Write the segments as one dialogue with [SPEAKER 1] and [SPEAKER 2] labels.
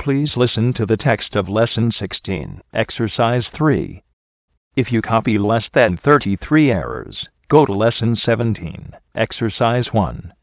[SPEAKER 1] Please listen to the text of Lesson 16, Exercise 3. If you copy less than 33 errors, go to Lesson 17, Exercise 1.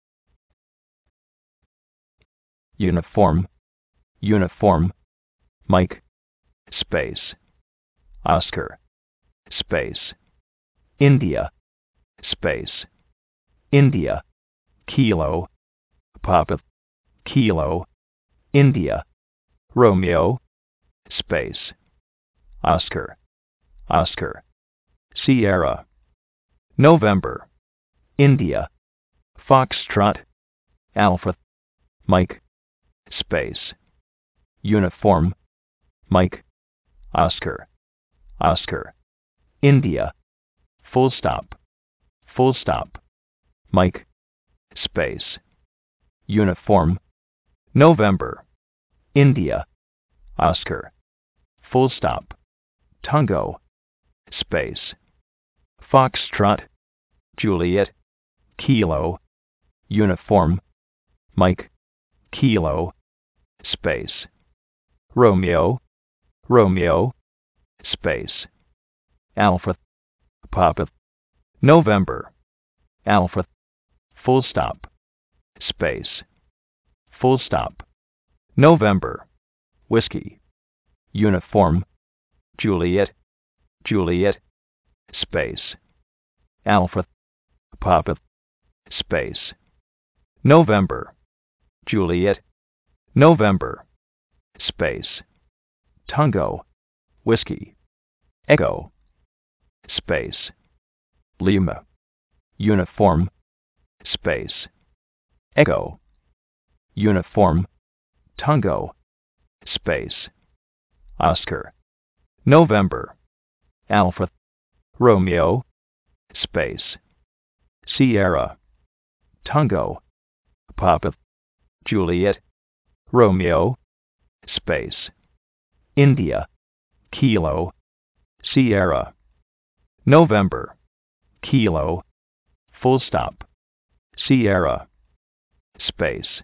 [SPEAKER 1] Uniform, uniform, Mike, space, Oscar, space, India, space, India, kilo, Papa, kilo, India, Romeo, space, Oscar, Oscar, Sierra, November, India, Foxtrot, Alpha, Mike, space, uniform, Mike, Oscar, Oscar, India, full stop, Mike, space, uniform, November, India, Oscar, full stop, Tango, space, Foxtrot, Juliet, kilo, uniform, Mike, kilo, space, Romeo, Romeo, space, Alpha, Papa, November, Alpha, full stop, space, full stop, November, whiskey, uniform, Juliet, Juliet, space, Alpha, Papa, space, November, Juliet, November, space, Tango, whiskey, Echo, space, Lima, uniform, space, Echo, uniform, Tango, space, Oscar, November, Alpha, Romeo, space, Sierra, Tango, Papa, Juliet, Romeo, space, India, kilo, Sierra, November, kilo, full stop, Sierra, space,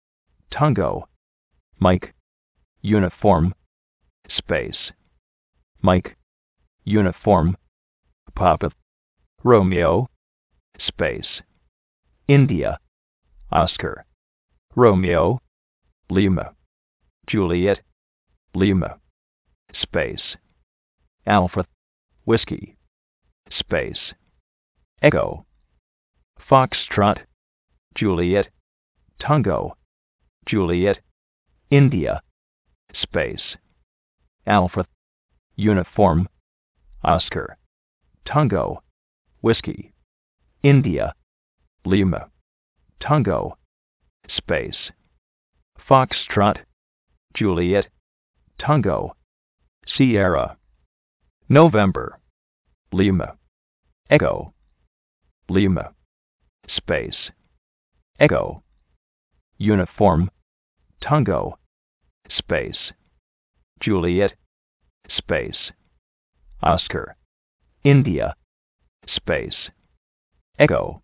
[SPEAKER 1] Tango, Mike, uniform, space, Mike, uniform, Papa, Romeo, space, India, Oscar, Romeo, Lima, Juliet, Lima, space, Alpha, whiskey, space, Echo, Foxtrot, Juliet, Tango, Juliet, India, space, Alpha, uniform, Oscar, Tango, whiskey, India, Lima, Tango, space, Foxtrot, Juliet, Tango, Sierra, November, Lima, Echo, Lima, space, Echo, uniform, Tango, space, Juliet, space, Oscar, India, space, Echo,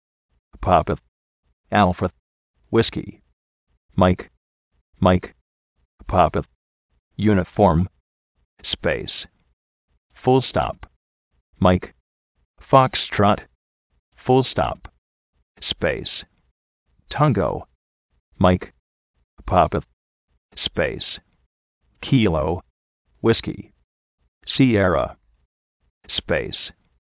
[SPEAKER 1] Papa, Alpha, whiskey, Mike, Mike, Papa, uniform, space, full stop, Mike, Foxtrot, full stop, space, Tango, Mike, Papa, space, kilo, whiskey, Sierra, space,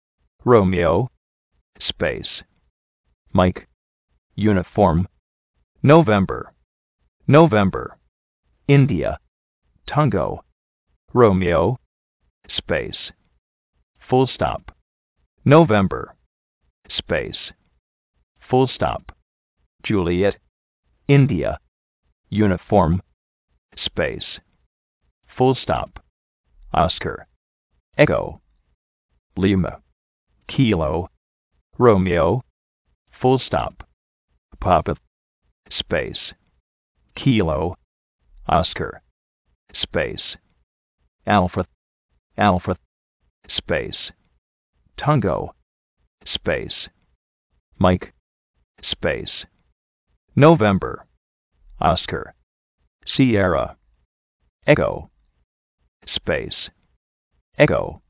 [SPEAKER 1] Romeo, space, Mike, uniform, November, November, India, Tango, Romeo, space, full stop, November, space, full stop, Juliet, India, uniform, space, full stop, Oscar, Echo, Lima, kilo, Romeo, full stop, Papa, space, kilo, Oscar, space, Alpha, Alpha, space, Tango, space, Mike, space, November, Oscar, Sierra, Echo. Space. Echo.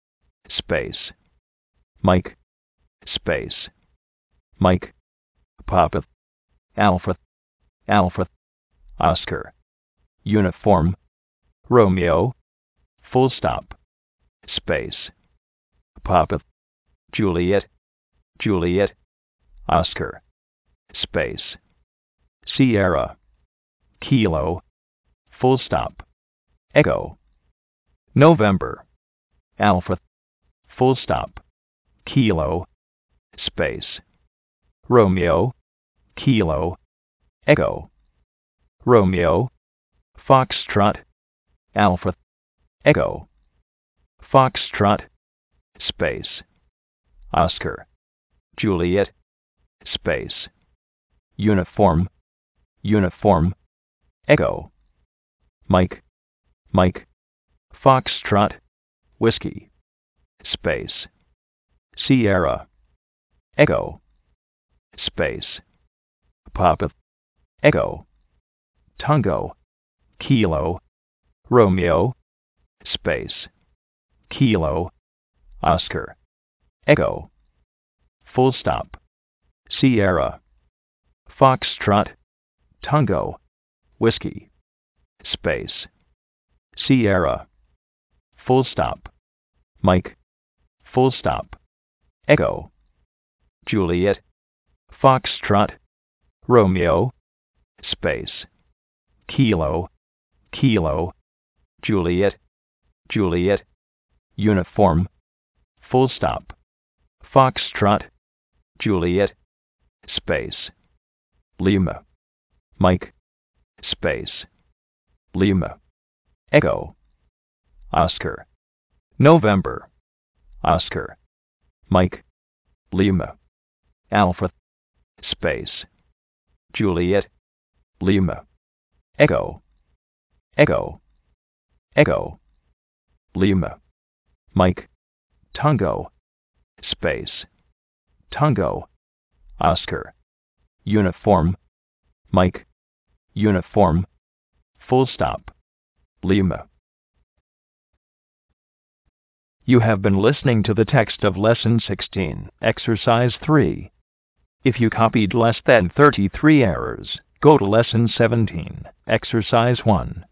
[SPEAKER 1] Space. Mike. Space. Mike. Papa. Alpha. Alpha. Oscar. Uniform. Romeo. Full stop. Space. Papa. Juliet. Juliet. Oscar. Space. Sierra. Kilo. Full stop. Echo. November. Alpha. Full stop. Kilo. Space. Romeo. Kilo. Echo. Romeo. Foxtrot. Alpha. Echo. Foxtrot. Space. Oscar. Juliet. Space. Uniform. Uniform. Echo. Mike. Mike. Foxtrot. Whiskey. Space. Sierra. Echo. Space. Papa. Echo. Tango. Kilo. Romeo. Space. Kilo. Oscar. Echo. Full stop. Sierra. Foxtrot. Tango. Whiskey. Space. Sierra. Full stop. Mike. Full stop. Echo. Juliet. Foxtrot. Romeo. Space. Kilo. Kilo. Juliet. Juliet. Uniform. Full stop. Foxtrot. Juliet. Space. Lima. Mike. Space. Lima. Echo. Oscar. November. Oscar. Mike. Lima. Alpha. Space. Juliet. Lima. Echo. Echo. Echo. Lima. Mike. Tango. Space. Tango. Oscar. Uniform. Mike. Uniform. Full stop. Lima. You have been listening to the text of Lesson 16, Exercise 3. If you copied less than 33 errors, go to Lesson 17, Exercise 1.